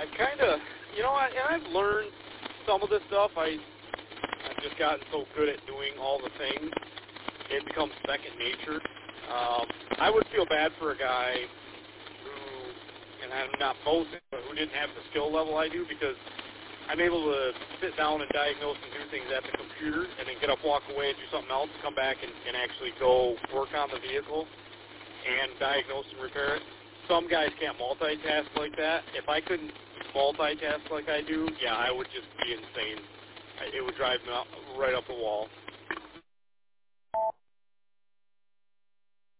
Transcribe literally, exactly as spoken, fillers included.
I kind of, you know, I, and I've learned some of this stuff. I, I've just gotten so good at doing all the things, it becomes second nature. Um, I would feel bad for a guy who, and I'm not boasting, but who didn't have the skill level I do, because I'm able to sit down and diagnose and do things at the computer and then get up, walk away, and do something else, come back and, and actually go work on the vehicle and diagnose and repair it. Some guys can't multitask like that. If I couldn't multitask like I do, yeah, I would just be insane. It would drive me right up the wall.